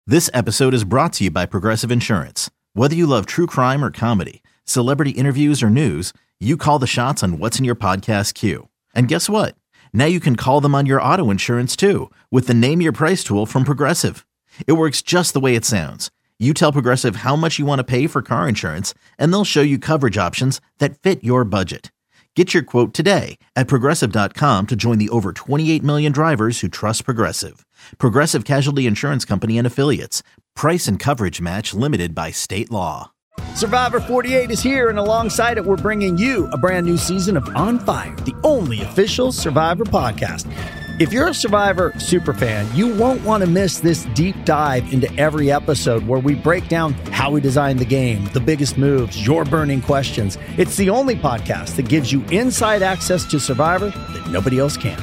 This episode is brought to you by Progressive Insurance. Whether you love true crime or comedy, celebrity interviews or news, you call the shots on what's in your podcast queue. And guess what? Now you can call them on your auto insurance too with the Name Your Price tool from Progressive. It works just the way it sounds. You tell Progressive how much you want to pay for car insurance, and they'll show you coverage options that fit your budget. Get your quote today at Progressive.com to join the over 28 million drivers who trust Progressive. Progressive Casualty Insurance Company and Affiliates. Price and coverage match limited by state law. Survivor 48 is here, and alongside it, we're bringing you a brand new season of On Fire, the only official Survivor podcast. If you're a Survivor superfan, you won't want to miss this deep dive into every episode where we break down how we designed the game, the biggest moves, your burning questions. It's the only podcast that gives you inside access to Survivor that nobody else can.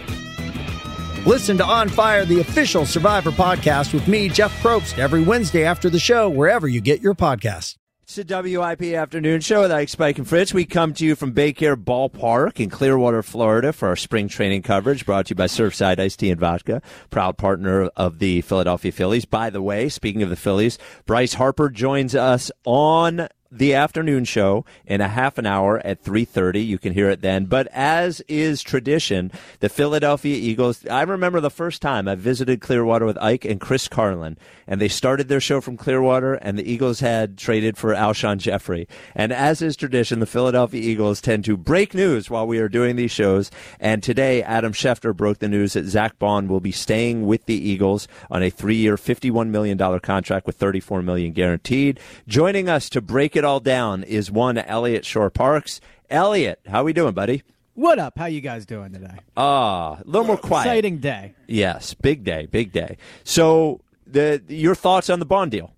Listen to On Fire, the official Survivor podcast with me, Jeff Probst, every Wednesday after the show, wherever you get your podcasts. It's the WIP Afternoon Show with Ike, Spike, and Fritz. We come to you from Baycare Ballpark in Clearwater, Florida for our spring training coverage, brought to you by Surfside Iced Tea and Vodka, proud partner of the Philadelphia Phillies. By the way, speaking of the Phillies, Bryce Harper joins us on the afternoon show in a half an hour at 3:30. You can hear it then. But as is tradition, the Philadelphia Eagles, I remember the first time I visited Clearwater with Ike and Chris Carlin, and they started their show from Clearwater, and the Eagles had traded for Alshon Jeffrey. And as is tradition, the Philadelphia Eagles tend to break news while we are doing these shows. And today, Adam Schefter broke the news that Zach Bond will be staying with the Eagles on a 3-year, $51 million contract with $34 million guaranteed. Joining us to break it all down is one Elliot Shore-Parks. Elliot, how we doing, buddy? What up? How you guys doing today? A little more quiet. Exciting day. Yes, big day, big day. So your thoughts on the Bond deal?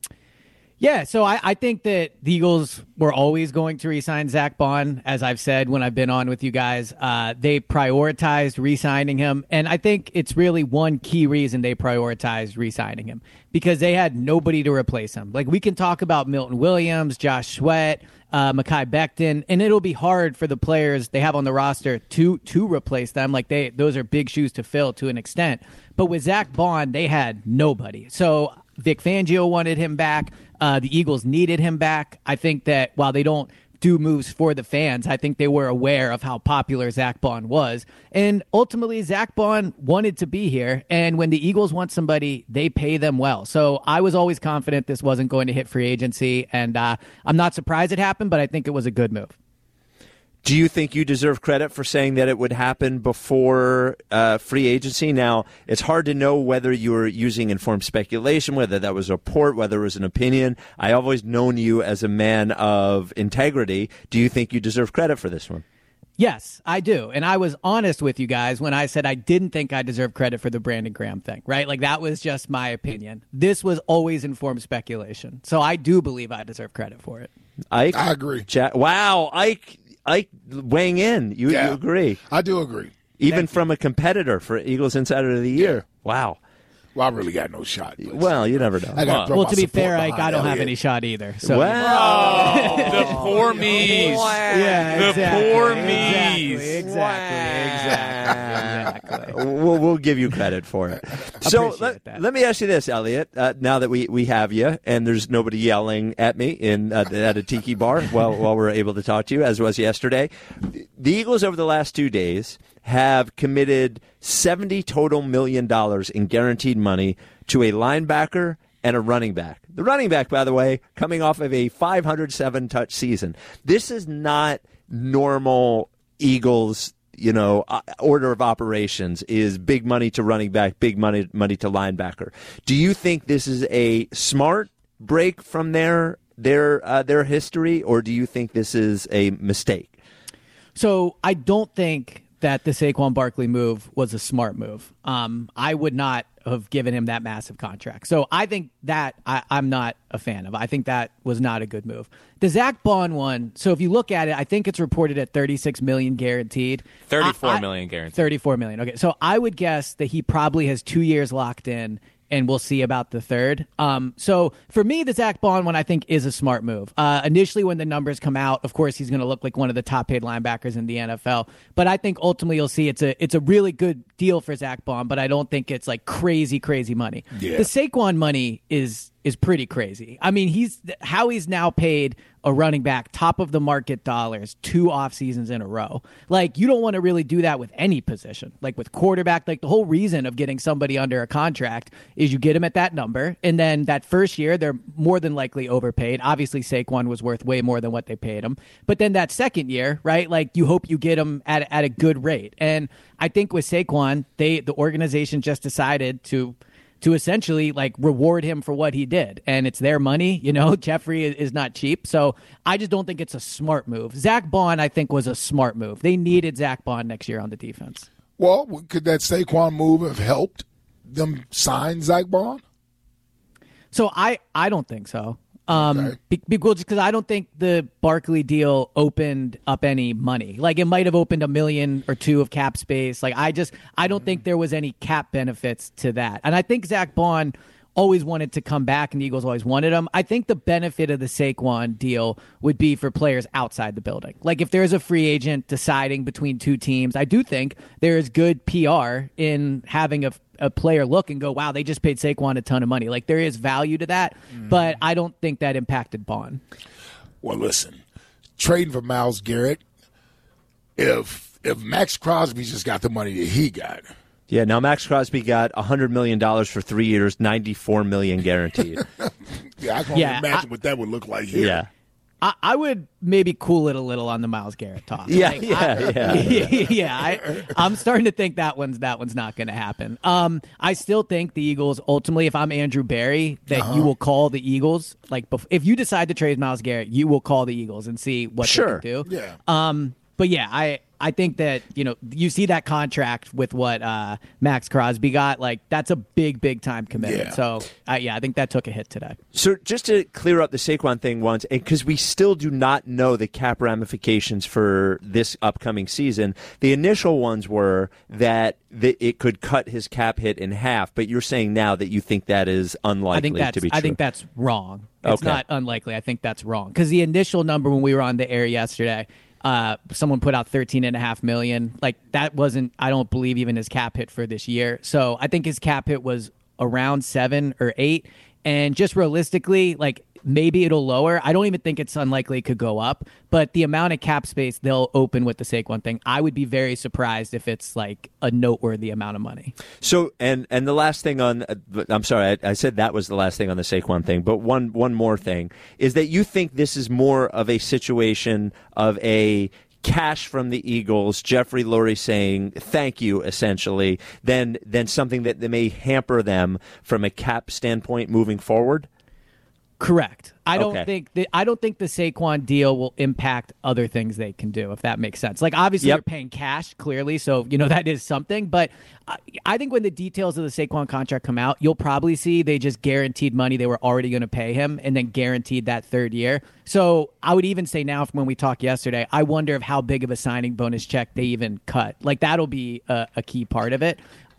Yeah, so I think that the Eagles were always going to re-sign Zach Bond, as I've said when I've been on with you guys. They prioritized re-signing him, and I think it's really one key reason they prioritized re-signing him, because they had nobody to replace him. Like, we can talk about Milton Williams, Josh Sweat, Mekhi Becton, and it'll be hard for the players they have on the roster to replace them. Like, those are big shoes to fill to an extent. But with Zach Bond, they had nobody. So Vic Fangio wanted him back. The Eagles needed him back. I think that while they don't do moves for the fans, I think they were aware of how popular Zach Bond was. And ultimately, Zach Bond wanted to be here. And when the Eagles want somebody, they pay them well. So I was always confident this wasn't going to hit free agency. And I'm not surprised it happened, but I think it was a good move. Do you think you deserve credit for saying that it would happen before free agency? Now, it's hard to know whether you were using informed speculation, whether that was a report, whether it was an opinion. I always known you as a man of integrity. Do you think you deserve credit for this one? Yes, I do. And I was honest with you guys when I said I didn't think I deserved credit for the Brandon Graham thing, right? Like, that was just my opinion. This was always informed speculation. So I do believe I deserve credit for it. Ike? I agree. Wow, Ike weighing in. You agree? I do agree. Even from a competitor for Eagles Insider of the Year. Yeah. Wow. Well, I really got no shot. Well, you never know. Well, to be fair, I don't have any shot either. So. Wow. The poor me's. Yeah, exactly. The poor me's. Exactly. We'll give you credit for it. So let me ask you this, Elliot. Now that we have you, and there's nobody yelling at me at a tiki bar while we're able to talk to you, as was yesterday, the Eagles over the last 2 days have committed $70 total million in guaranteed money to a linebacker and a running back. The running back, by the way, coming off of a 507-touch season. This is not normal Eagles, order of operations is big money to running back, big money to linebacker. Do you think this is a smart break from their history, or do you think this is a mistake? So I don't think that the Saquon Barkley move was a smart move. I would not have given him that massive contract. So I think that I'm not a fan of. I think that was not a good move. The Zach Bond one, so if you look at it, I think it's reported at $36 million guaranteed. $34 million guaranteed. $34 million. Okay, so I would guess that he probably has 2 years locked in, and we'll see about the third. So for me, the Zach Bond one I think is a smart move. Initially, when the numbers come out, of course, he's going to look like one of the top paid linebackers in the NFL. But I think ultimately you'll see it's a really good deal for Zach Bond, but I don't think it's like crazy money. Yeah. The Saquon money is pretty crazy. I mean, he's now paid a running back top of the market dollars 2 off seasons in a row. Like, you don't want to really do that with any position. Like with quarterback, like the whole reason of getting somebody under a contract is you get them at that number, and then that first year they're more than likely overpaid. Obviously Saquon was worth way more than what they paid him, but then that second year, right, like you hope you get him at a good rate. And I think with Saquon, the organization just decided to essentially like reward him for what he did. And it's their money. Jeffrey is not cheap. So I just don't think it's a smart move. Zach Bond, I think, was a smart move. They needed Zach Bond next year on the defense. Well, could that Saquon move have helped them sign Zach Bond? So I don't think so. Okay. Because I don't think the Barkley deal opened up any money. Like, it might have opened $1 million or $2 million of cap space. Like, I don't think there was any cap benefits to that. And I think Zach Bond always wanted to come back, and the Eagles always wanted him. I think the benefit of the Saquon deal would be for players outside the building. Like, if there's a free agent deciding between two teams, I do think there is good PR in having a player look and go, wow, they just paid Saquon a ton of money. Like, there is value to that, but I don't think that impacted Bond. Well, listen, trading for Myles Garrett, if Max Crosby just got the money that he got. Yeah, now Max Crosby got $100 million for 3 years, $94 million guaranteed. Yeah, I can only imagine what that would look like here. Yeah. I would maybe cool it a little on the Myles Garrett talk. Yeah, Like, yeah. I'm starting to think that one's not going to happen. I still think the Eagles ultimately, if I'm Andrew Berry, that you will call the Eagles. Like, if you decide to trade Myles Garrett, you will call the Eagles and see what they can do. Yeah. But yeah, I think that, you see that contract with what Max Crosby got, like that's a big time commitment. Yeah. So I think that took a hit today. So just to clear up the Saquon thing once, because we still do not know the cap ramifications for this upcoming season, the initial ones were that it could cut his cap hit in half, but you're saying now that you think that is unlikely to be true. I think that's wrong. It's Okay. not unlikely. I think that's wrong. Because the initial number when we were on the air yesterday, someone put out $13.5 million. Like, that wasn't, I don't believe, even his cap hit for this year. So I think his cap hit was around 7 or 8. And just realistically, like, maybe it'll lower. I don't even think it's unlikely it could go up. But the amount of cap space they'll open with the Saquon thing, I would be very surprised if it's like a noteworthy amount of money. So, and the last thing on, I'm sorry, I said that was the last thing on the Saquon thing, but one more thing is that you think this is more of a situation of a cash from the Eagles, Jeffrey Lurie saying thank you, essentially, than something that may hamper them from a cap standpoint moving forward? Correct. I don't Okay. think the Saquon deal will impact other things they can do, if that makes sense. Like, obviously, Yep. you're paying cash, clearly, so that is something. But I think when the details of the Saquon contract come out, you'll probably see they just guaranteed money they were already going to pay him, and then guaranteed that third year. So I would even say now, from when we talked yesterday, I wonder if how big of a signing bonus check they even cut. Like, that'll be a key part of it.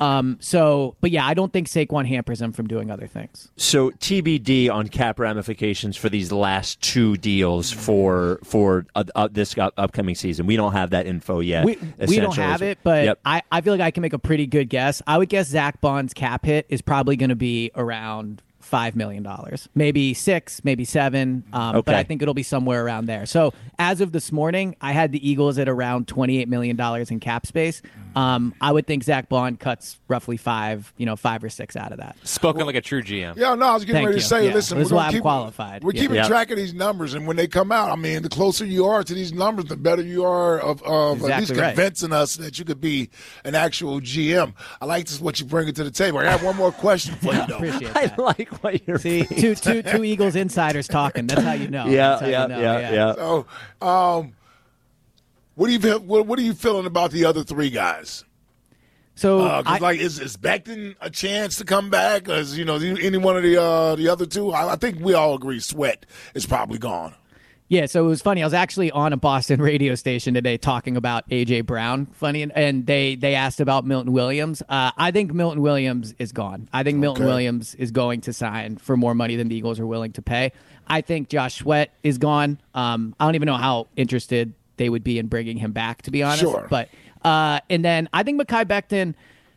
But yeah, I don't think Saquon hampers him from doing other things. So TBD on cap ramifications for these last 2 deals for this upcoming season. We don't have that info yet. We don't have it, but Yep. I feel like I can make a pretty good guess. I would guess Zach Bond's cap hit is probably going to be around $5 million, maybe 6, maybe 7. But I think it'll be somewhere around there. So as of this morning, I had the Eagles at around $28 million in cap space. I would think Zach Bond cuts roughly 5 or 6 out of that. Spoken like a true GM. Yeah, no, I was getting Thank ready to you. say, Yeah. listen, This is we're why gonna I'm keep, qualified. We're keeping Yeah. track of these numbers, and when they come out, I mean, the closer you are to these numbers, the better you are of at least Exactly right. convincing us that you could be an actual GM. I like this what you bring to the table. I have one more question for you, though. Appreciate I that. like what you're See, two Eagles insiders talking. That's how you know. Yeah, That's how you know. yeah. So, what are you feeling about the other 3 guys? So Is Becton a chance to come back? Any one of the other 2? I think we all agree Sweat is probably gone. Yeah, so it was funny. I was actually on a Boston radio station today talking about A.J. Brown, and they asked about Milton Williams. I think Milton Williams is gone. I think Milton Williams is going to sign for more money than the Eagles are willing to pay. I think Josh Sweat is gone. I don't even know how interested they would be in bringing him back, to be honest. Sure. But and then I think Mekhi Becton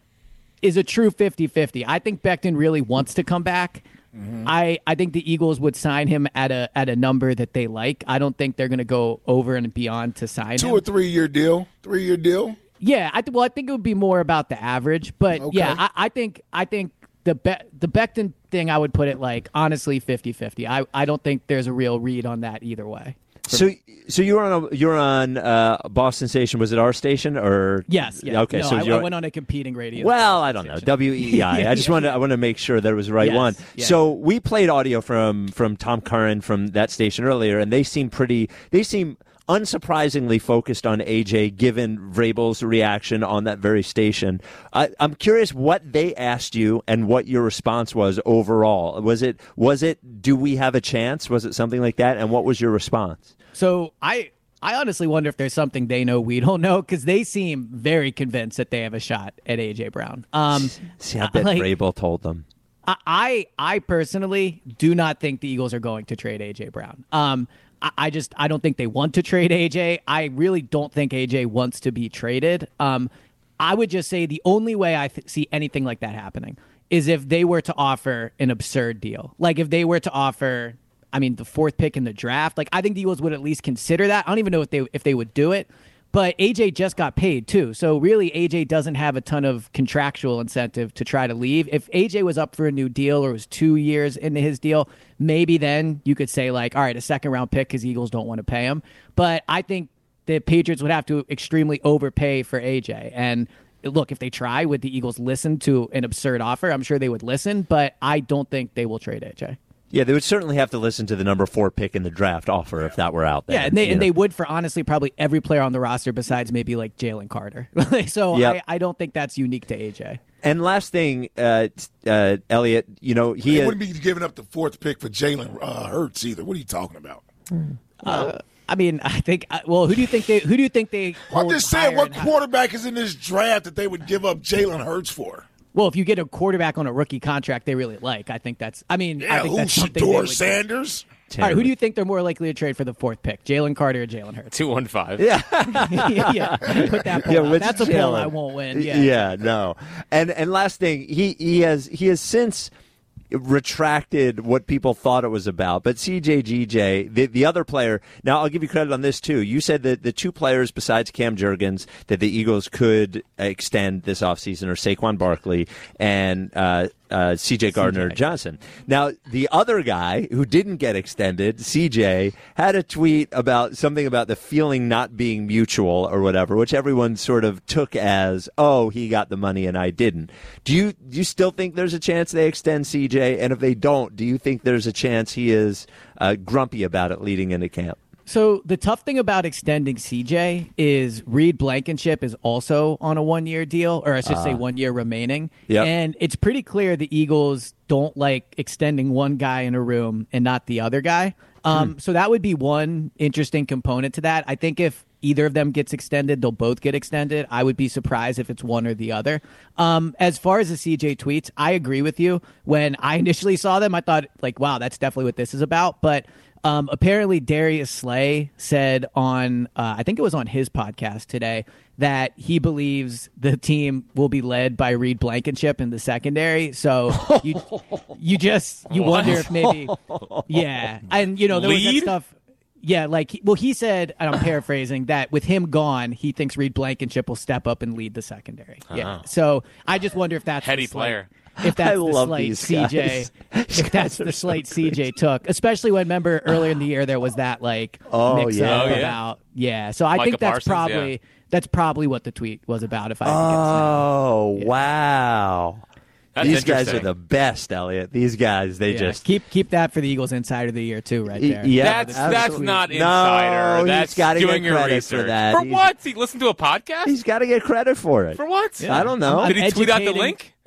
is a true 50-50. I think Becton really wants to come back. Mm-hmm. I think the Eagles would sign him at a number that they like. I don't think they're going to go over and beyond to sign him. 2 or 3 year deal. 3 year deal. Yeah, I think it would be more about the average, but yeah, I think the Becton thing, I would put it like honestly 50-50. I don't think there's a real read on that either way. So you were on Boston station. Was it our station or? Yes. Yeah. Okay. No, so I went on a competing radio. Well, I don't know. WEI. I want to make sure that it was the right one. Yeah. So we played audio from Tom Curran from that station earlier, and they seem unsurprisingly focused on AJ, given Vrabel's reaction on that very station. I'm curious what they asked you and what your response was overall. Was it, do we have a chance? Was it something like that? And what was your response? So I honestly wonder if there's something they know we don't know, because they seem very convinced that they have a shot at AJ Brown. See, I bet Vrabel told them. I personally do not think the Eagles are going to trade AJ Brown. I don't think they want to trade AJ. I really don't think AJ wants to be traded. I would just say the only way I see anything like that happening is if they were to offer an absurd deal. Like if they were to offer, the 4th pick in the draft. Like I think the Eagles would at least consider that. I don't even know if they would do it. But AJ just got paid too. So really AJ doesn't have a ton of contractual incentive to try to leave. If AJ was up for a new deal or was 2 years into his deal, maybe then you could say like, all right, a 2nd round pick because Eagles don't want to pay him. But I think the Patriots would have to extremely overpay for AJ. And look, if they try, would the Eagles listen to an absurd offer? I'm sure they would listen, but I don't think they will trade AJ. Yeah, they would certainly have to listen to the number 4 pick in the draft offer if that were out there. Yeah, and they would for honestly probably every player on the roster besides maybe like Jalen Carter. So yep. I don't think that's unique to AJ. And last thing, Elliot, he wouldn't be giving up the 4th pick for Jalen Hurts either. What are you talking about? I think. Well, who do you think they? I'm just saying, what quarterback is in this draft that they would give up Jalen Hurts for? Well, if you get a quarterback on a rookie contract they really like, I think that's. I think that's something. Shedeur Sanders. All right, who do you think they're more likely to trade for the 4th pick, Jalen Carter or Jalen Hurts? 215. Yeah, yeah. Put that poll out. That's a poll I won't win. Yeah, no. And last thing, he has since retracted what people thought it was about. But CJGJ, the other player, now I'll give you credit on this too. You said that the 2 players besides Cam Jurgens that the Eagles could extend this offseason are Saquon Barkley and C.J. Gardner-Johnson. Now, the other guy who didn't get extended, C.J., had a tweet about something about the feeling not being mutual or whatever, which everyone sort of took as, oh, he got the money and I didn't. Do you still think there's a chance they extend C.J.? And if they don't, do you think there's a chance he is grumpy about it leading into camp? So the tough thing about extending CJ is Reed Blankenship is also on a 1-year deal, or I should say 1 year remaining. Yep. And it's pretty clear the Eagles don't like extending one guy in a room and not the other guy. So that would be one interesting component to that. I think if either of them gets extended, they'll both get extended. I would be surprised if it's one or the other. As far as the CJ tweets, I agree with you. When I initially saw them, I thought, like, wow, that's definitely what this is about. But apparently Darius Slay said on, I think it was on his podcast today, that he believes the team will be led by Reed Blankenship in the secondary. So you wonder if maybe, yeah. And, there was that stuff. Yeah, he said, and I'm paraphrasing, that with him gone, he thinks Reed Blankenship will step up and lead the secondary. Yeah. So I just wonder if that's heady player. If that's the slate CJ, if that's the slate CJ took, especially when, remember earlier in the year there was that mix up about So I think that's probably what the tweet was about. If I wow. That's These guys are the best, Elliot. These guys, they just keep that for the Eagles Insider of the Year too, right there. Yeah, that's not insider. No, that's doing your research. For that. For what? He listened to a podcast? He's got to get credit for it. For what? I don't know. Did he tweet out the link?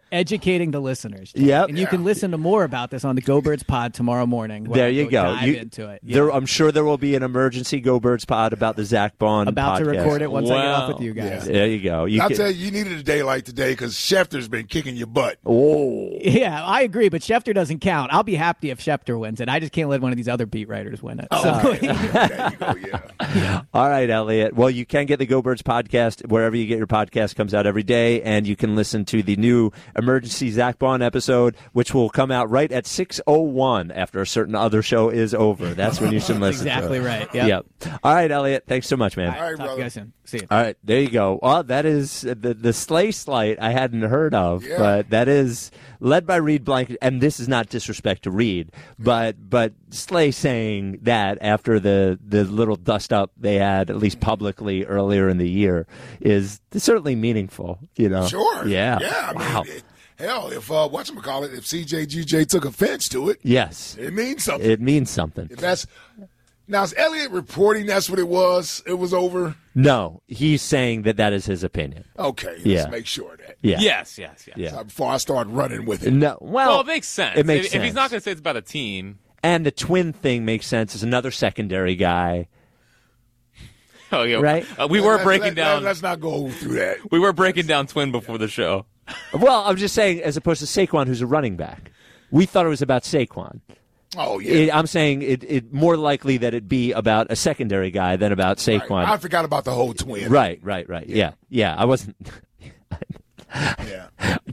educating the listeners. Yep. And you can listen to more about this on the Go Birds pod tomorrow morning. There you go. Dive into it. I'm sure there will be an emergency Go Birds pod about the Zach Bond about podcast. to record it once I get off with you guys. There you go. I'll tell you needed a day like today because Schefter's been kicking your butt. Oh. Yeah, I agree, but Schefter doesn't count. I'll be happy if Schefter wins it. I just can't let one of these other beat writers win it. There you go, yeah. All right, Elliot. Well, you can get the Go Birds podcast wherever you get your podcast. Comes out every day, and you can listen to the new Emergency Zach Bond episode, which will come out right at 6:01 after a certain other show is over. That's when you should listen. Exactly right. Yep. All right, Elliot. Thanks so much, man. All right, Talk to brother. you guys soon. See you. All right, there you go. Well, that is the Slay slight I hadn't heard of, but that is led by Reed Blankenship, and this is not disrespect to Reed, but Slay saying that after the little dust up they had, at least publicly earlier in the year, is certainly meaningful. You know, Sure. Yeah. Yeah. Wow. Hell, if whatchamacallit, if CJGJ took offense to it, Yes, it means something. it means something. If that's now, is Elliott reporting that's what it was? It was over. No, he's saying that is his opinion. Okay, Yeah. let's make sure of that. Yeah. Yes. Yeah. So before I start running with it. No. Well, it makes sense. It makes if sense. he's not going to say it's about a team. And the twin thing makes sense as another secondary guy. Oh, yeah. Right? We were breaking down. Let's not go through that. We were breaking down twin before the show. Well, I'm just saying, as opposed to Saquon, who's a running back. We thought it was about Saquon. Oh yeah. I'm saying it more likely that it be about a secondary guy than about Saquon. Right. I forgot about the whole twin. Right. Yeah. I wasn't. Yeah.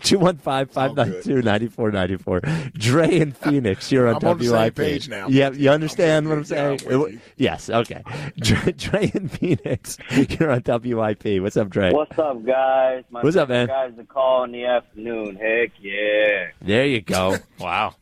215-592-9494. Dre in Phoenix, you're on I'm WIP. on the same page now. Yeah, you understand what I'm Yeah, saying? I'm with you. Yes, okay. Dre in Phoenix, you're on WIP. What's up, Dre? What's up, guys? What's up, man? Guys, to call in the afternoon. Heck yeah! There you go. Wow.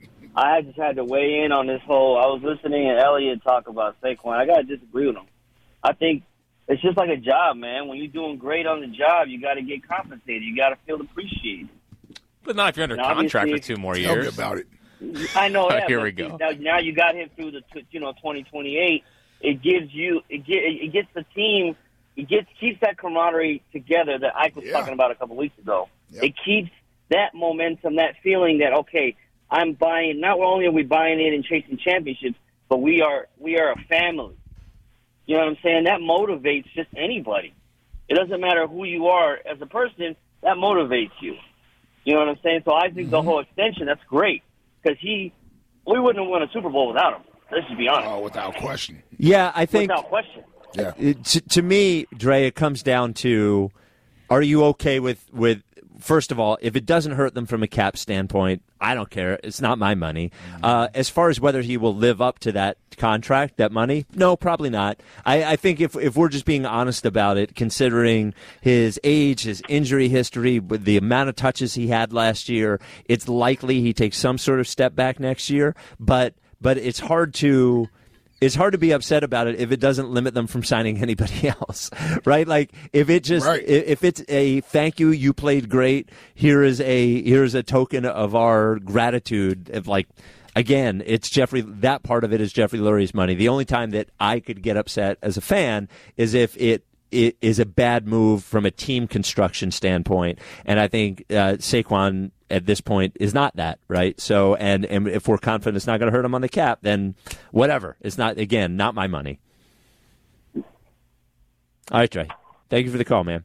I just had to weigh in on this whole. I was listening to Elliott talk about Saquon. I gotta disagree with him. I think it's just like a job, man. When you're doing great on the job, you got to get compensated. You got to feel appreciated. But not if you're under And contract for obviously- 2 more Tell me years. about it. I know. Yeah, Here but we go. Now you got him through the 2028. It gives you it gets the team. Keeps that camaraderie together that Ike was talking about a couple weeks ago. Yep. It keeps that momentum, that feeling that okay, I'm buying. Not only are we buying in and chasing championships, but we are a family. You know what I'm saying? That motivates just anybody. It doesn't matter who you are as a person. That motivates you. You know what I'm saying? So I think the whole extension, that's great because we wouldn't have won a Super Bowl without him. Let's just be honest. Oh, without question. Yeah, I think Without question. Yeah. to me, Dre, it comes down to, are you okay with first of all, if it doesn't hurt them from a cap standpoint, I don't care. It's not my money. As far as whether he will live up to that contract, that money, no, probably not. I think if we're just being honest about it, considering his age, his injury history, with the amount of touches he had last year, it's likely he takes some sort of step back next year. But it's hard to. It's hard to be upset about it if it doesn't limit them from signing anybody else, right? Like if it just if it's a thank you, you played great. Here's a token of our gratitude. Of like, again, it's Jeffrey. That part of it is Jeffrey Lurie's money. The only time that I could get upset as a fan is if it is a bad move from a team construction standpoint, and I think Saquon at this point is not that, right? So, and if we're confident it's not going to hurt him on the cap, then whatever. It's not, again, not my money. All right, Trey. Thank you for the call, man.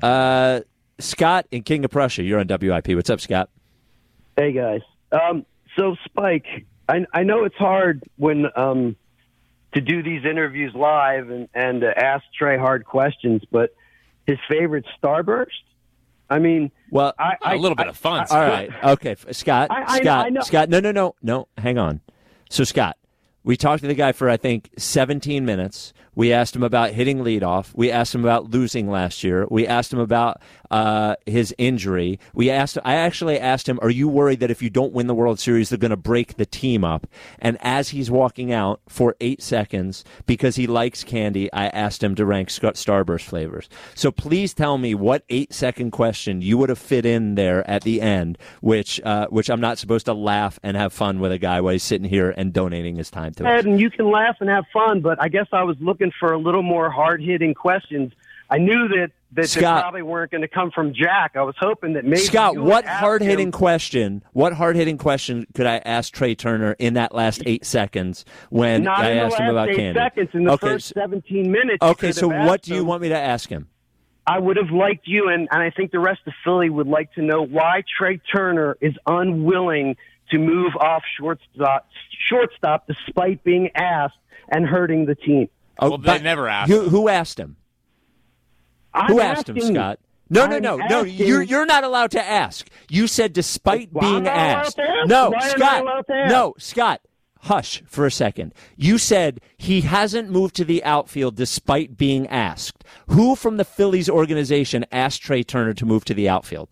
Scott in King of Prussia, you're on WIP. What's up, Scott? Hey, guys. So, Spike, I know it's hard when to do these interviews live and to ask Trey hard questions, but his favorite Starburst? I mean, well, a little bit of fun. All right. Okay. Scott, I know. Scott, no, hang on. So, Scott, we talked to the guy for, I think, 17 minutes. We asked him about hitting leadoff. We asked him about losing last year. We asked him about his injury. I actually asked him, are you worried that if you don't win the World Series, they're going to break the team up? And as he's walking out for 8 seconds, because he likes candy, I asked him to rank Starburst flavors. So please tell me what 8-second question you would have fit in there at the end, which I'm not supposed to laugh and have fun with a guy while he's sitting here and donating his time to us. And you can laugh and have fun, but I guess I was looking for a little more hard-hitting questions. I knew that Scott, probably weren't going to come from Jack. I was hoping that maybe Scott, you what would ask hard-hitting him. question could I ask Trey Turner in that last 8 seconds when Not I in the asked him last about 8 Candy? seconds, in the Okay, first 17 minutes. you Okay, could so have what asked do you him. want me to ask him? I would have liked you, and I think the rest of Philly would like to know why Trey Turner is unwilling to move off shortstop despite being asked and hurting the team. Oh, Well, they but never asked Who asked him? Who asked him, Scott? No. I'm asking- You're not allowed to ask. You said despite Why being am I allowed asked. to ask? No, Why am I Scott. allowed to ask? No, Scott. Hush for a second. You said he hasn't moved to the outfield despite being asked. Who from the Phillies organization asked Trey Turner to move to the outfield?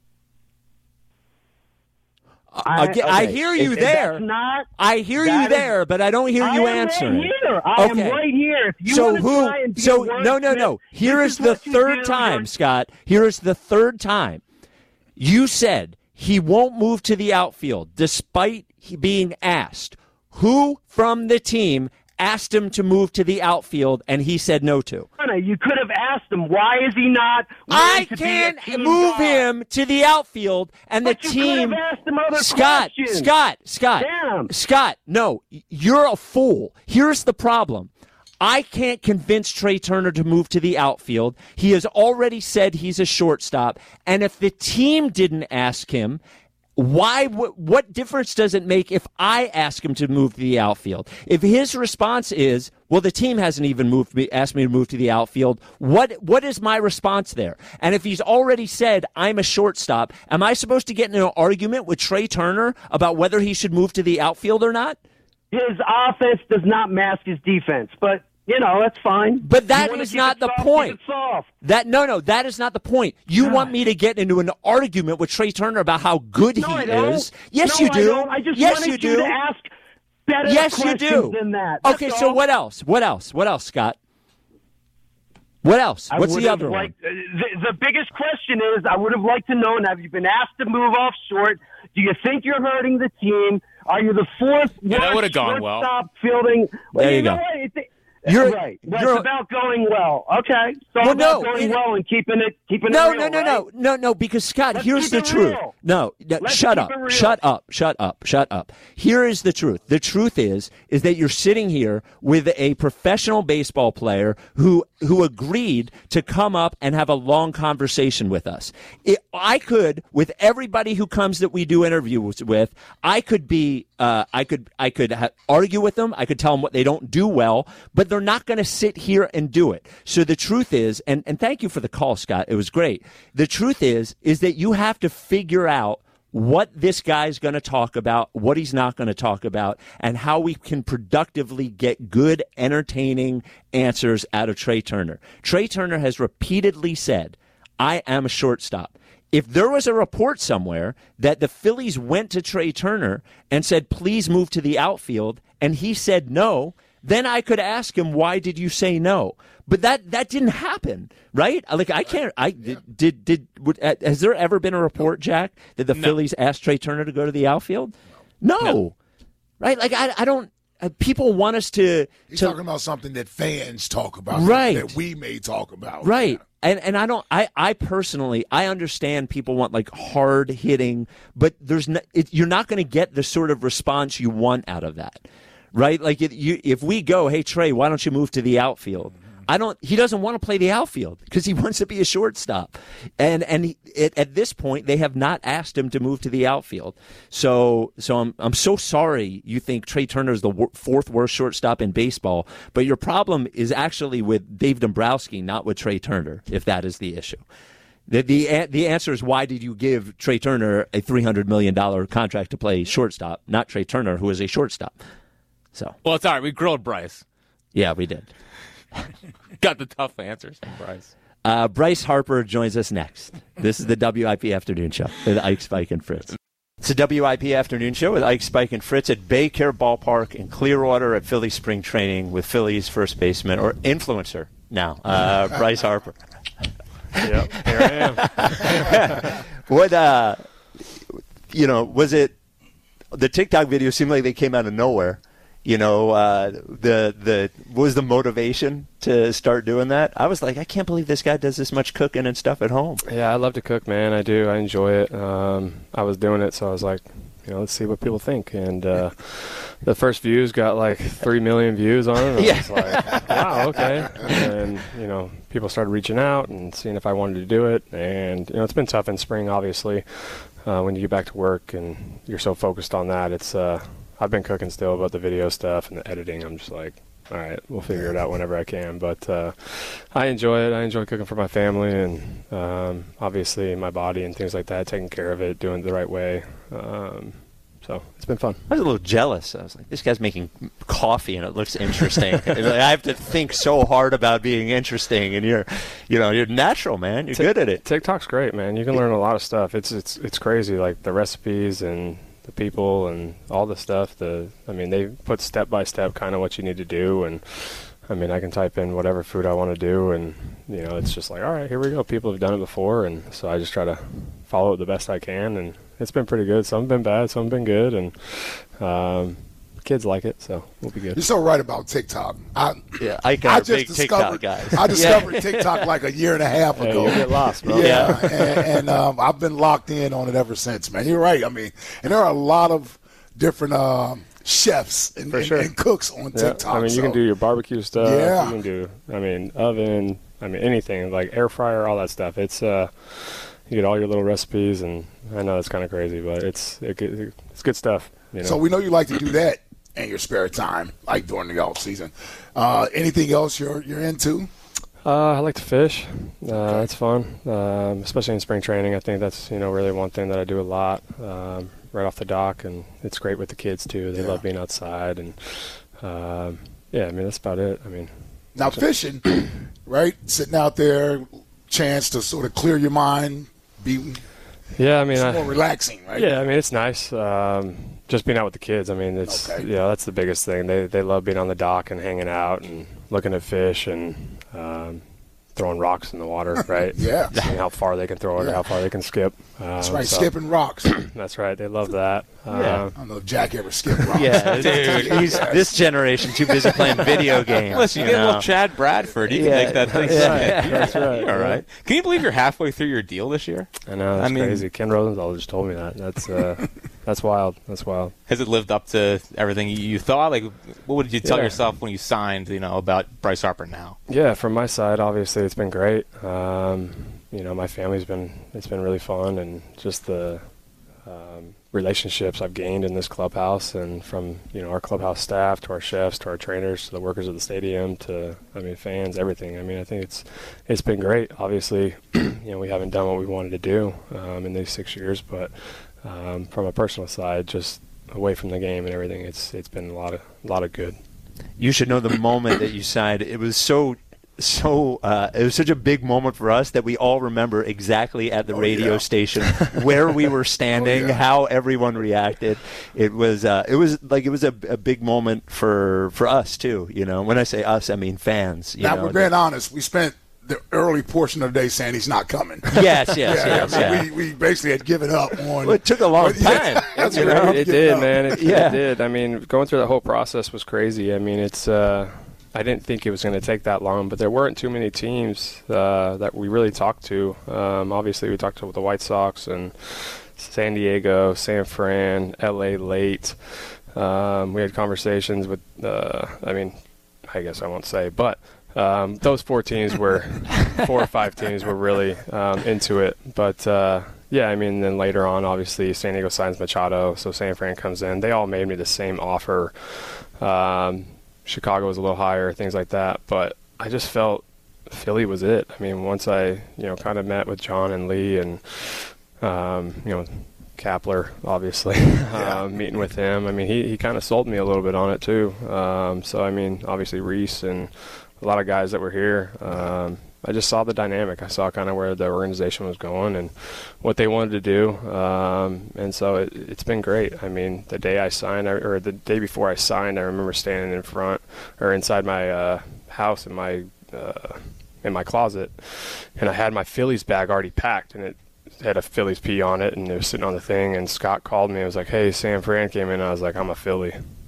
I hear you there. I hear you there, but I don't hear you answering. I am right here. If you so want to who? try and be So a wordsmith, no. Here this is the what you third do. time, Scott. Here is the third time. You said he won't move to the outfield despite he being asked. Who from the team asked him to move to the outfield, and he said no to? You could have asked him, why is he not I willing to be a can't team move guy? him to the outfield, and But the you team. could have asked him other Scott, questions. Scott, Damn. Scott. No, you're a fool. Here's the problem. I can't convince Trey Turner to move to the outfield. He has already said he's a shortstop, and if the team didn't ask him, why? What difference does it make if I ask him to move to the outfield? If his response is, well, the team hasn't even asked me to move to the outfield, what is my response there? And if he's already said, I'm a shortstop, am I supposed to get in an argument with Trey Turner about whether he should move to the outfield or not? His offense does not mask his defense, but, that's fine. But that You wanna is keep not it the soft, point. keep it soft. That is not the point. You want me to get into an argument with Trey Turner about how good No, he I don't. is? Yes, No, you do. I don't. I just yes, wanted you do. to ask better Yes, you questions do. than that. Okay, That's so all. what else? What else, Scott? What else? I What's would the have other one? liked- The biggest question is, I would have liked to know, have you been asked to move off short? Do you think you're hurting the team? Are you the fourth Yeah, that worst would've gone well. shortstop fielding? Well, There you know go. what? You're- right. But you're- it's about going well. Okay. So Well, about no, going it- well and keeping it No, real, right? because Scott, Let's here's keep the it truth. real. No, Let's shut keep up, it real. shut up. Here is the truth. The truth is that you're sitting here with a professional baseball player who agreed to come up and have a long conversation with us. I could, with everybody who comes that we do interviews with, I could be, I could argue with them. I could tell them what they don't do well, but they're not going to sit here and do it. So the truth is, and thank you for the call, Scott. It was great. The truth is that you have to figure out what this guy's going to talk about, what he's not going to talk about, and how we can productively get good, entertaining answers out of Trey Turner. Trey Turner has repeatedly said, I am a shortstop. If there was a report somewhere that the Phillies went to Trey Turner and said, please move to the outfield, and he said no, then I could ask him, why did you say no? But that didn't happen, right? Has there ever been a report, Jack, that the Phillies asked Trey Turner to go to the outfield? No. Right? I don't. People want us to. He's talking about something that fans talk about, Right. that we may talk about. Right. And I don't. I personally, I understand people want hard hitting, but you're not going to get the sort of response you want out of that, right? If we go, hey Trey, why don't you move to the outfield? He doesn't want to play the outfield because he wants to be a shortstop, and at this point they have not asked him to move to the outfield. So I'm so sorry you think Trey Turner is the fourth worst shortstop in baseball, but your problem is actually with Dave Dombrowski, not with Trey Turner, if that is the issue. The answer is, why did you give Trey Turner a $300 million contract to play shortstop, not Trey Turner, who is a shortstop? So Well, it's all right. We grilled Bryce. yeah, we did. Got the tough answers from Bryce. Bryce Harper joins us next. This is the WIP Afternoon Show with Ike, Spike, and Fritz. It's the WIP Afternoon Show with Ike, Spike, and Fritz at Baycare Ballpark in Clearwater at Philly Spring Training with Phillies first baseman, or influencer now, Bryce Harper. Yep, here I am. What, was it, the TikTok video seemed like they came out of nowhere. what was the motivation to start doing that? I was like, I can't believe this guy does this much cooking and stuff at home. Yeah, I love to cook, man. I do. I enjoy it. I was doing it, so I was like, let's see what people think. And the first views got like 3 million views on it. And I was like, wow, okay. And people started reaching out and seeing if I wanted to do it. And it's been tough in spring, obviously, when you get back to work and you're so focused on that. It's I've been cooking still, but the video stuff and the editing, I'm just like, all right, we'll figure it out whenever I can. But I enjoy it. I enjoy cooking for my family and obviously my body and things like that, taking care of it, doing it the right way. So it's been fun. I was a little jealous. I was like, this guy's making coffee and it looks interesting. I have to think so hard about being interesting, and you're natural, man. You're good at it. TikTok's great, man. You can learn a lot of stuff. It's crazy, like the recipes and the people and all the stuff. They put step by step kind of what you need to do, and I can type in whatever food I want to do, and it's just like, all right, here we go. People have done it before, and so I just try to follow it the best I can, and it's been pretty good. Some have been bad, some have been good, and kids like it, so we'll be good. You're so right about TikTok. I got a big TikTok guy. I discovered TikTok like a year and a half ago. You get lost, bro. Yeah, and I've been locked in on it ever since, man. You're right. And there are a lot of different chefs and cooks on TikTok. You can do your barbecue stuff. Yeah. You can do, oven, anything, like air fryer, all that stuff. It's you get all your little recipes, and I know it's kind of crazy, but it's good stuff. So we know you like to do that in your spare time, like during the off season. Anything else you're into? I like to fish. It's fun, especially in spring training. I think that's really one thing that I do a lot, right off the dock, and it's great with the kids too. They love being outside, and that's about it. Now fishing, right? Sitting out there, chance to sort of clear your mind, be more relaxing, right? Yeah, it's nice. Just being out with the kids. It's that's the biggest thing. They love being on the dock and hanging out and looking at fish and throwing rocks in the water, right? Yeah. Seeing how far they can throw it or how far they can skip. That's right, skipping rocks. That's right. They love that. I don't know if Jack ever skipped rocks. Yeah, dude. This generation too busy playing video games. Listen, you get a little Chad Bradford. You can make that thing skip. That's right. You're all right. Can you believe you're halfway through your deal this year? I know. That's crazy. Ken Rosenthal just told me that. That's wild. That's wild. Has it lived up to everything you thought? Like, what did you tell yourself when you signed, about Bryce Harper now? Yeah, from my side, obviously, it's been great. My family's it's been really fun, and just the relationships I've gained in this clubhouse, and from our clubhouse staff to our chefs to our trainers to the workers of the stadium to fans, everything. I think it's been great. Obviously, we haven't done what we wanted to do in these 6 years, but from a personal side, just away from the game and everything, it's been a lot of good. You should know the moment that you signed. It was it was such a big moment for us that we all remember exactly at the radio station where we were standing, how everyone reacted. It was a big moment for us too. When I say us, I mean fans. Now we're being honest. We spent the early portion of the day saying he's not coming. Yes. We basically had given up on. Well, it took a long time. It did, man. It did. Going through that whole process was crazy. I didn't think it was going to take that long, but there weren't too many teams that we really talked to. Obviously, we talked to the White Sox and San Diego, San Fran, L.A. late. We had conversations with, I guess I won't say, but those 4 or 5 teams were really into it. But, then later on, obviously, San Diego signs Machado, so San Fran comes in. They all made me the same offer. Chicago was a little higher, things like that. But I just felt Philly was it. Once I, kind of met with John and Lee and, Kapler, obviously, meeting with him. He kind of sold me a little bit on it, too. Obviously Reese and a lot of guys that were here. I just saw the dynamic. I saw kind of where the organization was going and what they wanted to do. And so it's been great. The day I signed, or the day before I signed, I remember standing in front or inside my house in my closet, and I had my Phillies bag already packed, and it had a Phillies P on it, and it was sitting on the thing. And Scott called me. It was like, "Hey, San Fran came in." I was like, "I'm a Philly."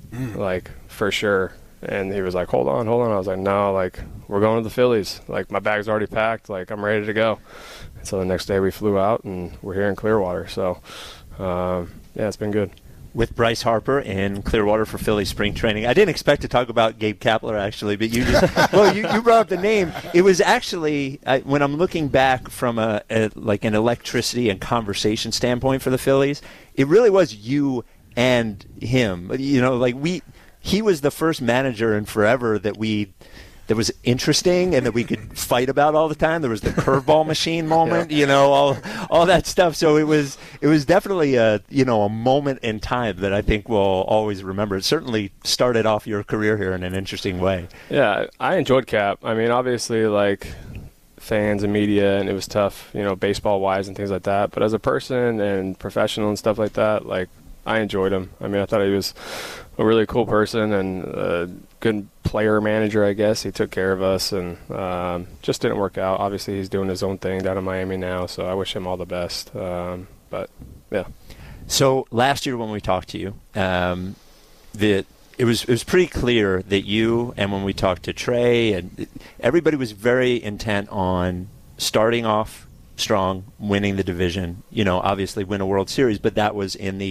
like for sure. And he was like, hold on. I was like, no, like we're going to the Phillies. Like my bag's already packed. Like I'm ready to go. And so the next day we flew out and we're here in Clearwater. So, yeah, it's been good. With Bryce Harper in Clearwater for Philly spring training. I didn't expect to talk about Gabe Kapler, actually, but you just, well, you brought up the name. It was actually, when I'm looking back from like an electricity and conversation standpoint for the Phillies, it really was you and him. You know, like he was the first manager in forever that was interesting and that we could fight about all the time. There was the curveball machine moment, you know, all that stuff. So it was definitely a moment in time that I think we'll always remember. It certainly started off your career here in an interesting way. Yeah, I enjoyed Cap. I mean, obviously, like fans and media, and it was tough, you know, baseball-wise and things like that. But as a person and professional and stuff like that, like I enjoyed him. I mean, I thought he was a really cool person and a good player manager, I guess. He took care of us and just didn't work out. Obviously, he's doing his own thing down in Miami now, so I wish him all the best. But, yeah. So last year when we talked to you, it was pretty clear that you, and when we talked to Trey, and everybody was very intent on starting off strong, winning the division, you know, obviously win a World Series, but that was in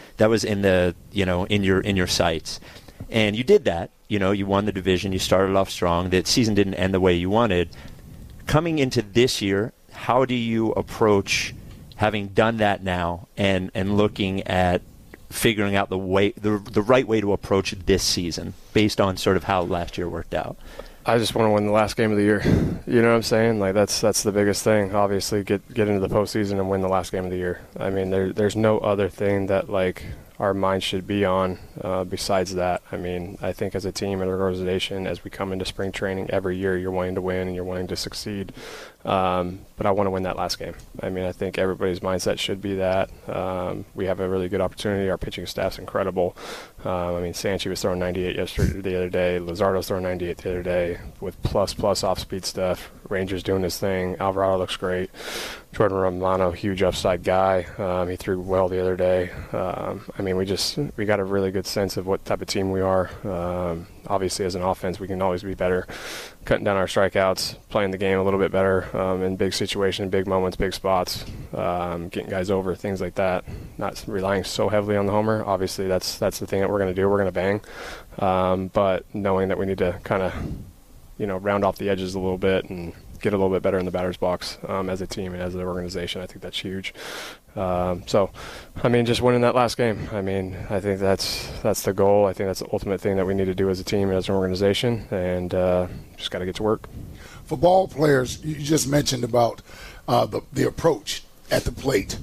your sights. And you did that. You know, you won the division, you started off strong. The season didn't end the way you wanted. Coming into this year, how do you approach having done that now and looking at figuring out the right way to approach this season based on sort of how last year worked out? I just want to win the last game of the year. You know what I'm saying? Like that's the biggest thing. Obviously, get into the postseason and win the last game of the year. I mean, there's no other thing that like our mind should be on besides that. I mean, I think as a team and an organization, as we come into spring training every year, you're wanting to win and you're wanting to succeed. But I want to win that last game. I mean, I think everybody's mindset should be that. We have a really good opportunity. Our pitching staff's incredible. I mean, Sanchi was throwing 98 the other day. Luzardo's throwing 98 the other day with plus off-speed stuff. Ranger's doing his thing. Alvarado looks great. Jordan Romano, huge upside guy. He threw well the other day. I mean, we got a really good sense of what type of team we are. Obviously, as an offense, we can always be better, cutting down our strikeouts, playing the game a little bit better in big situations, big moments, big spots, getting guys over, things like that. Not relying so heavily on the homer. Obviously, that's the thing that we're going to do. We're going to bang, but knowing that we need to kind of, you know, round off the edges a little bit and get a little bit better in the batter's box as a team and as an organization. I think that's huge. So, I mean, just winning that last game. I mean, I think that's the goal. I think that's the ultimate thing that we need to do as a team and as an organization, and just got to get to work. For ball players, you just mentioned about the approach at the plate.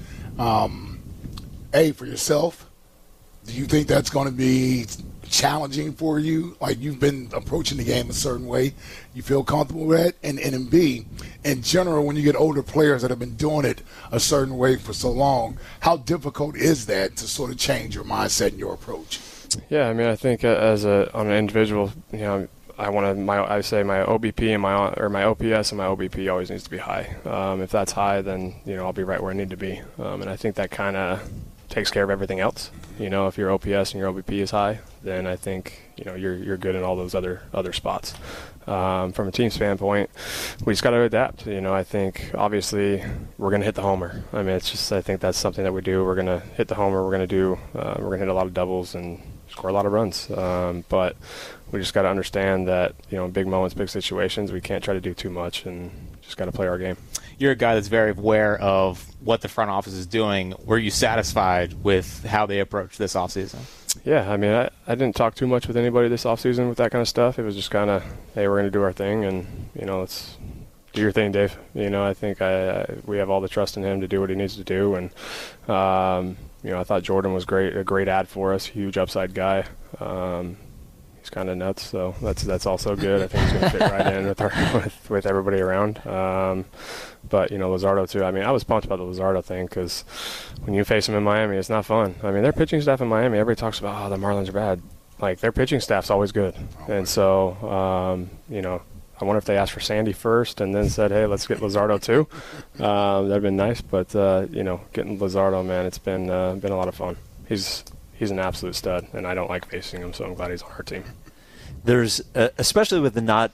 For yourself, do you think that's going to be challenging for you? Like, you've been approaching the game a certain way. You feel comfortable with that? And B, in general, when you get older players that have been doing it a certain way for so long, how difficult is that to sort of change your mindset and your approach? Yeah, I mean, I think on an individual, you know, I say my OBP and my OPS and my OBP always needs to be high. If that's high, then, you know, I'll be right where I need to be. And I think that kind of takes care of everything else. You know, if your OPS and your OBP is high, then I think, you know, you're good in all those other spots. From a team standpoint, we just got to adapt. You know, I think obviously we're going to hit the homer. I mean, it's just, I think that's something that we do. We're going to hit the homer. We're going to hit a lot of doubles and score a lot of runs. But we just got to understand that, you know, in big moments, big situations, we can't try to do too much and just got to play our game. You're a guy that's very aware of what the front office is doing. Were you satisfied with how they approached this offseason? Yeah, I mean, I didn't talk too much with anybody this offseason with that kind of stuff. It was just kind of, hey, we're going to do our thing, and, you know, let's do your thing, Dave. You know, I think we have all the trust in him to do what he needs to do. And, you know, I thought Jordan was a great add for us, huge upside guy. He's kind of nuts, so that's also good. I think he's going to fit right in with everybody around. But, you know, Luzardo too. I mean, I was pumped about the Luzardo thing because when you face him in Miami, it's not fun. I mean, their pitching staff in Miami, everybody talks about, oh, the Marlins are bad. Like, their pitching staff's always good. And so, you know, I wonder if they asked for Sandy first and then said, hey, let's get Luzardo too. That'd been nice. But, you know, getting Luzardo, man, it's been a lot of fun. He's he's an absolute stud, and I don't like facing him, so I'm glad he's on our team. There's especially with the not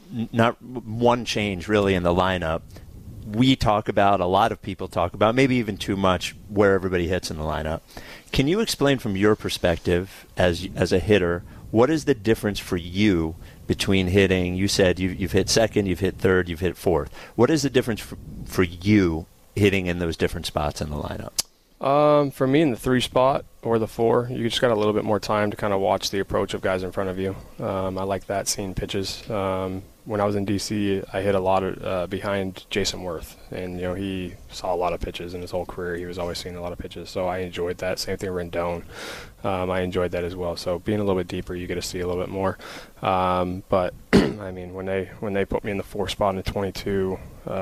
one change really in the lineup. We talk about, a lot of people talk about, maybe even too much, where everybody hits in the lineup. Can you explain from your perspective as a hitter, what is the difference for you between hitting, you said you've hit second, you've hit third, you've hit fourth. What is the difference for you hitting in those different spots in the lineup? For me, in the 3 spot or the 4, you just got a little bit more time to kind of watch the approach of guys in front of you. I like that, seeing pitches. When I was in D.C., I hit a lot of behind Jason Worth, and he saw a lot of pitches in his whole career. He was always seeing a lot of pitches, so I enjoyed that. Same thing with Rendon. I enjoyed that as well. So being a little bit deeper, you get to see a little bit more. But I mean, when they put me in the 4 spot in 22,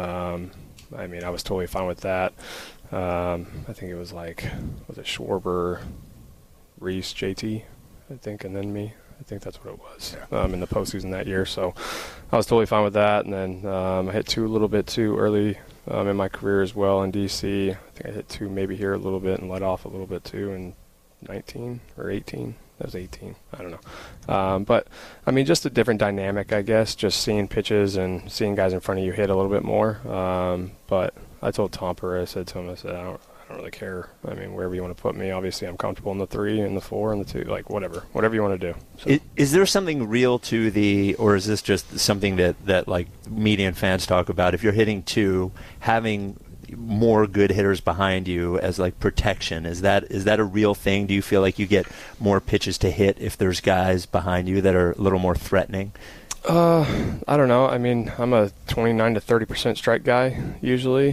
I mean, I was totally fine with that. I think it was Schwarber, Reese, JT, I think, and then me. I think that's what it was in the postseason that year. So I was totally fine with that. And then I hit 2 a little bit too early in my career as well in D.C. I think I hit 2 maybe here a little bit and let off a little bit too in 19 or 18. That was 18. I don't know. But, I mean, just a different dynamic, I guess, just seeing pitches and seeing guys in front of you hit a little bit more. But I told Tom Perez, I said, I don't really care. I mean, wherever you want to put me, obviously I'm comfortable in the 3 and the 4 and the 2, like whatever you want to do. So. Is there something real to or is this just something that like media and fans talk about? If you're hitting 2, having more good hitters behind you as like protection, is that a real thing? Do you feel like you get more pitches to hit if there's guys behind you that are a little more threatening? I don't know. I mean, I'm a 29 to 30% strike guy usually,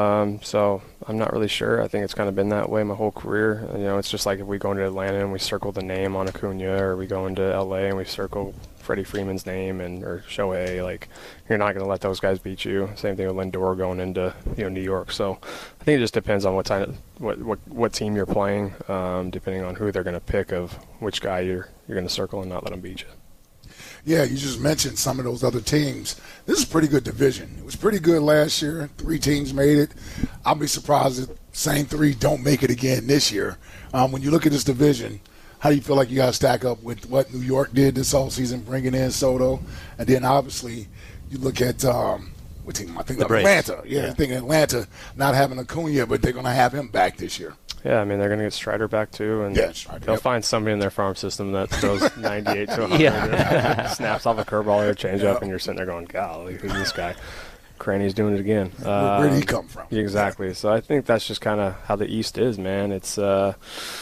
so I'm not really sure. I think it's kind of been that way my whole career. It's just like if we go into Atlanta and we circle the name on Acuna, or we go into L.A. and we circle Freddie Freeman's name or Shohei, like you're not going to let those guys beat you. Same thing with Lindor going into New York. So I think it just depends on what team you're playing, depending on who they're going to pick of which guy you're going to circle and not let them beat you. Yeah, you just mentioned some of those other teams. This is a pretty good division. It was pretty good last year. 3 teams made it. I'll be surprised if the same 3 don't make it again this year. When you look at this division, how do you feel like you got to stack up with what New York did this offseason, bringing in Soto? And then obviously you look at what team? I think Atlanta. Yeah, I think Atlanta not having Acuna, but they're going to have him back this year. Yeah, I mean, they're going to get Strider back, too. And they'll find somebody in their farm system that throws 98 to 100, snaps off a curveball or a changeup, and you're sitting there going, golly, who's this guy? Cranny's doing it again. Where did he come from? Exactly. Yeah. So I think that's just kind of how the East is, man. It's the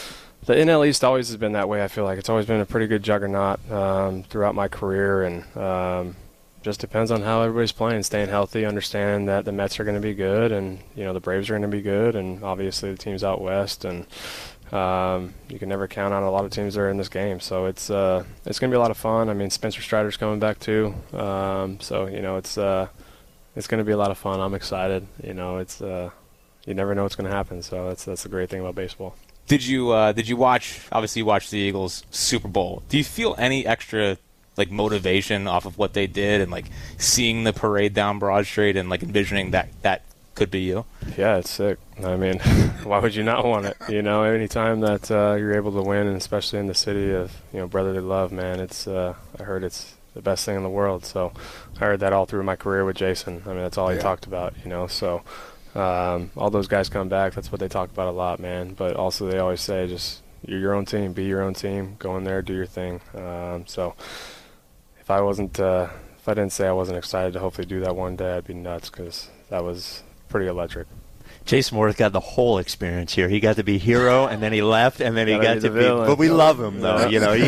NL East always has been that way, I feel like. It's always been a pretty good juggernaut throughout my career, and just depends on how everybody's playing, staying healthy, understand that the Mets are going to be good, and the Braves are going to be good, and obviously the teams out west, and you can never count on a lot of teams that are in this game. So it's going to be a lot of fun. I mean, Spencer Strider's coming back too, so it's going to be a lot of fun. I'm excited. It's you never know what's going to happen. So that's the great thing about baseball. Did you watch? Obviously, you watched the Eagles Super Bowl. Do you feel any extra motivation off of what they did, and seeing the parade down Broad Street and envisioning that could be you? Yeah, it's sick. I mean, why would you not want it? Anytime that you're able to win, and especially in the city of brotherly love, man, it's I heard it's the best thing in the world. So I heard that all through my career with Jason. I mean, that's all he talked about. So all those guys come back. That's what they talk about a lot, man. But also they always say, just you're your own team, be your own team, go in there, do your thing. So if I didn't say I wasn't excited to hopefully do that one day, I'd be nuts, because that was pretty electric. Jason Worth got the whole experience here. He got to be hero, and then he left, and then he got to be. But we love him, though.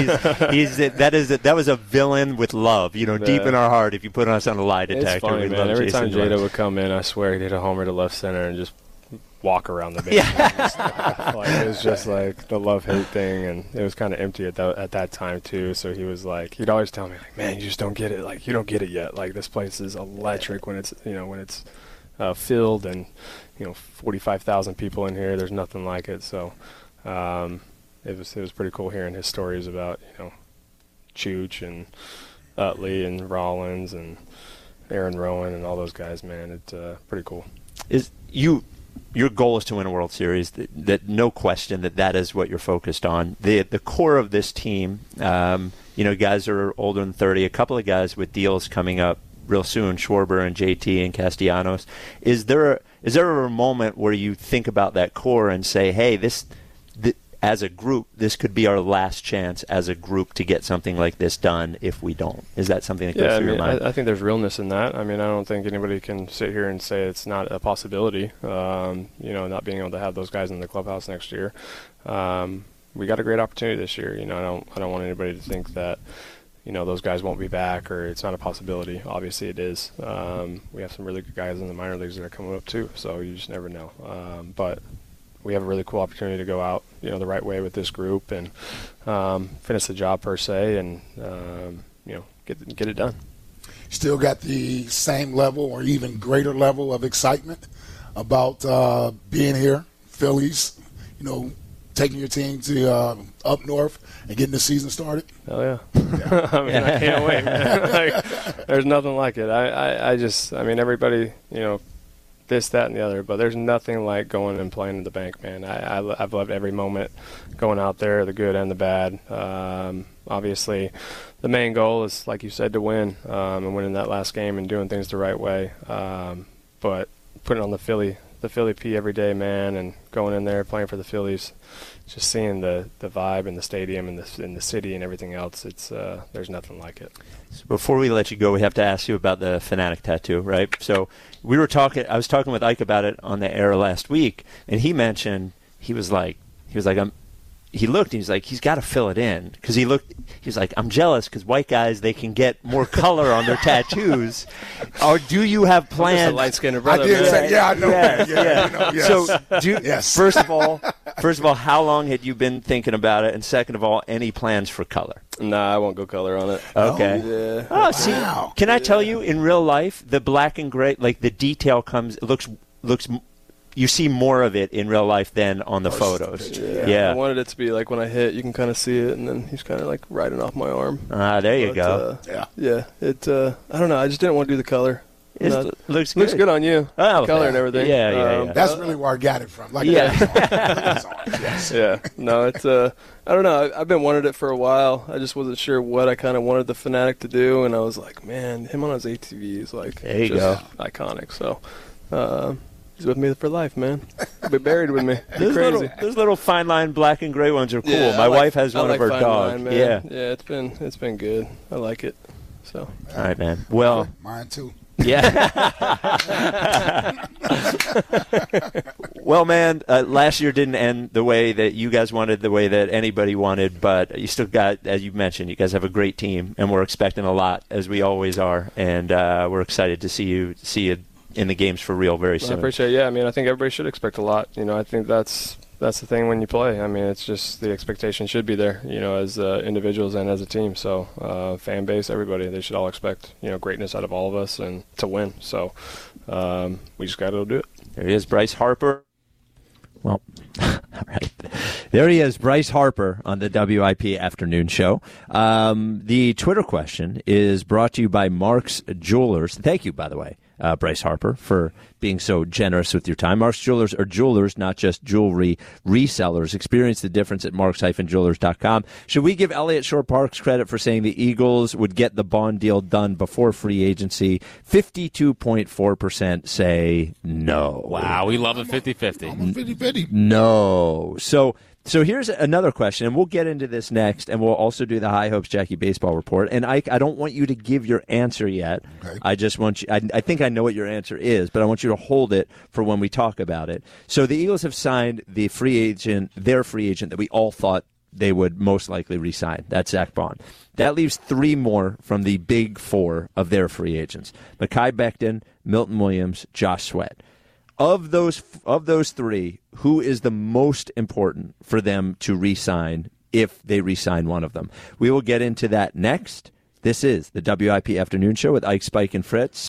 That was a villain with love. Deep in our heart. If you put us on a lie detector, it's funny, man. Every time Jada would come in, I swear he'd hit a homer to left center and just walk around the base. It was just the love-hate thing, and it was kind of empty at that time too. So he was he'd always tell me, man, you just don't get it. You don't get it yet. This place is electric when it's filled, and 45,000 people in here. There's nothing like it. So it was pretty cool hearing his stories about Chooch and Utley and Rollins and Aaron Rowan and all those guys. Man, it's pretty cool. your goal is to win a World Series. That no question that is what you're focused on. The core of this team, guys are older than 30. A couple of guys with deals coming up real soon, Schwarber and JT and Castellanos. Is there a moment where you think about that core and say, hey, as a group, this could be our last chance as a group to get something like this done if we don't? Is that something that goes through your mind? I think there's realness in that. I mean, I don't think anybody can sit here and say it's not a possibility, not being able to have those guys in the clubhouse next year. We got a great opportunity this year. I don't want anybody to think that those guys won't be back or it's not a possibility. Obviously it is. We have some really good guys in the minor leagues that are coming up too, so you just never know. But we have a really cool opportunity to go out, the right way with this group and finish the job per se and, get it done. Still got the same level or even greater level of excitement about being here, Phillies, taking your team to up north and getting the season started? Oh, yeah. I can't wait, man. There's nothing like it. Everybody, this, that, and the other, but there's nothing like going and playing in the bank, man. I've loved every moment going out there, the good and the bad. Obviously, the main goal is, like you said, to win and winning that last game and doing things the right way. But putting on the Philly P every day, man, and going in there playing for the Phillies, just seeing the vibe in the stadium and the city and everything else, it's there's nothing like it. So before we let you go, we have to ask you about the Fanatic tattoo, right? So I was talking with Ike about it on the air last week, and he mentioned he was like he looked and he's like, he's got to fill it in because he was like, I'm jealous because white guys, they can get more color on their tattoos. Or do you have plans? A light-skinned brother. I did say, yeah, I know. Yes. So first of all, how long had you been thinking about it? And second of all, any plans for color? Nah, I won't go color on it. Okay. Oh, yeah. Oh, see, can I tell you, in real life, the black and gray, like the detail looks. You see more of it in real life than on the photos. Yeah. I wanted it to be like when I hit, you can kind of see it, and then he's kind of like riding off my arm. There you go. Yeah. It. I don't know. I just didn't want to do the color. Looks good on you. Oh, color and everything. Yeah. That's really where I got it from. Yes. Yeah. No, it's. I don't know. I've been wanting it for a while. I just wasn't sure what I kind of wanted the Fanatic to do, and I was like, man, him on his ATV is like there you go, iconic. So. He's with me for life, man. He'll be buried with me. Those little fine line black and gray ones are cool. Yeah, My wife has one of her dogs. Yeah, it's been good. I like it. So. All right, man. Well, mine too. Yeah. Well, man, last year didn't end the way that you guys wanted, the way that anybody wanted, but you still got, as you mentioned, you guys have a great team, and we're expecting a lot, as we always are, and we're excited to see you in the games for real very soon. I appreciate it. Yeah, I mean, I think everybody should expect a lot. I think that's the thing when you play. I mean, it's just the expectation should be there, as individuals and as a team. So fan base, everybody, they should all expect, greatness out of all of us and to win. So we just got to do it. There he is, Bryce Harper. Well, all right. There he is, Bryce Harper on the WIP Afternoon Show. The Twitter question is brought to you by Mark's Jewelers. Thank you, by the way, Bryce Harper, for being so generous with your time. Mark's Jewelers are jewelers, not just jewelry resellers. Experience the difference at marks-jewelers.com. Should we give Elliott Shore-Parks credit for saying the Eagles would get the Bond deal done before free agency? 52.4% say no. Wow, we love a 50-50. Almost 50-50. No. So here's another question, and we'll get into this next, and we'll also do the High Hopes Jackie Baseball Report. And I don't want you to give your answer yet. Okay. I just want you. I think I know what your answer is, but I want you to hold it for when we talk about it. So the Eagles have signed their free agent that we all thought they would most likely re-sign. That's Zach Bond. That leaves three more from the big four of their free agents: Mekhi Becton, Milton Williams, Josh Sweat. Of those three, who is the most important for them to re-sign if they re-sign one of them? We will get into that next. This is the WIP Afternoon Show with Ike, Spike, and Fritz.